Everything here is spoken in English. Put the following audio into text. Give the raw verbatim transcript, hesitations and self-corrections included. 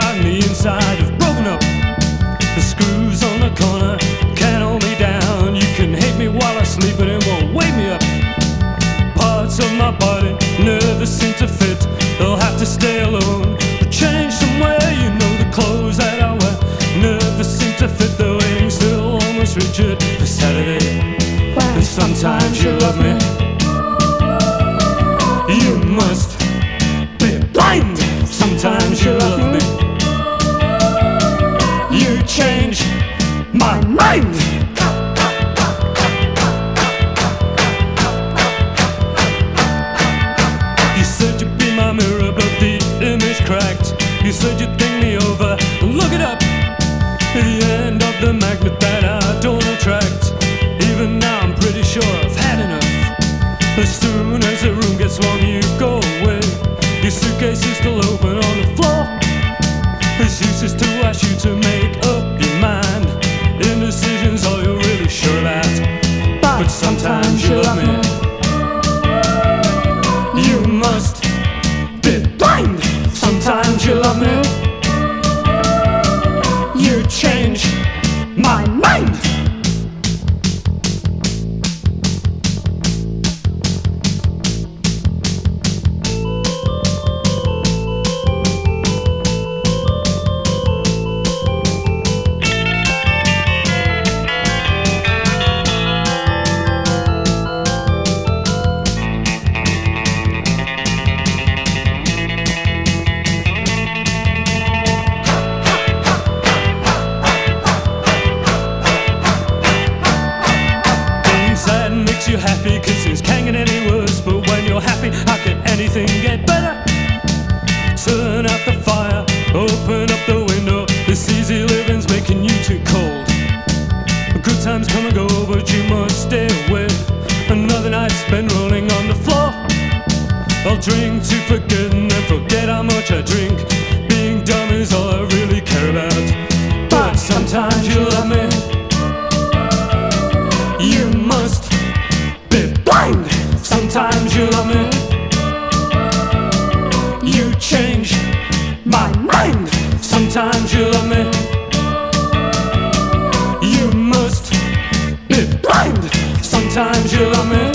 out on the inside have broken up. The screws on the corner can't hold me down. You can hate me while I sleep, but it won't wake me up. Parts of my body never seem to fit. They'll have to stay alone or change somewhere. You know the clothes that I wear never seem to fit. The waiting still almost reach it for Saturday. And sometimes you love me, you must be blind. Sometimes you love me, you change my mind. You said you'd be my mirror, but the image cracked. You said you'd think me over, look it up. At the end of the magnet that I don't attract. Even now I'm pretty sure I've had enough. As soon as the room gets warm you go away. Your suitcase is still open on the floor. It's useless to ask you to make up your mind. Indecision's all you're really sure about. But sometimes you love me, you must be blind. Sometimes you love me, you change my mind. You happy cause things can't get any worse. But when you're happy, how can anything get better? Turn out the fire, open up the window. This easy living's making you too cold. Good times come and go, but you must stay away. Another night spent rolling on the floor. I'll drink to forget and then forget how much I drink. Being dumb is all I really care about. But sometimes you love me, you must be blind. Sometimes you love me, you change my mind. Sometimes you love me, you must be blind. Sometimes you love me,